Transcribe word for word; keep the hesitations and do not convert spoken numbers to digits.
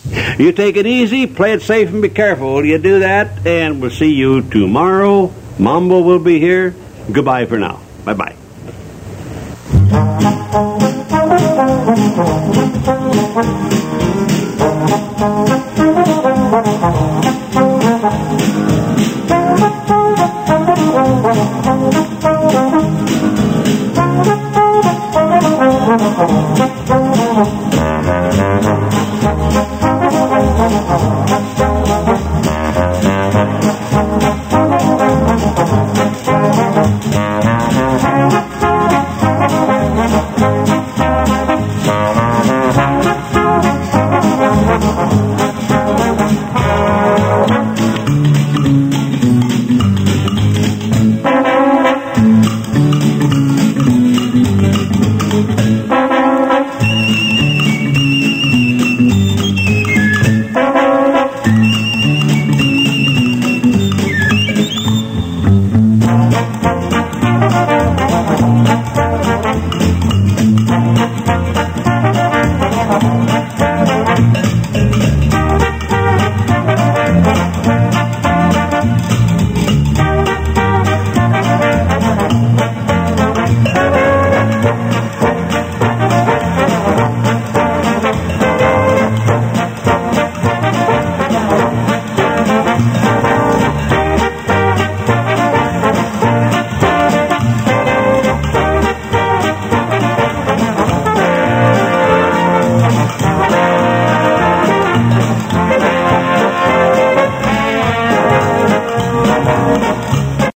You take it easy, play it safe, and be careful. You do that, and we'll see you tomorrow. Mambo will be here. Goodbye for now. Bye-bye. Thank you.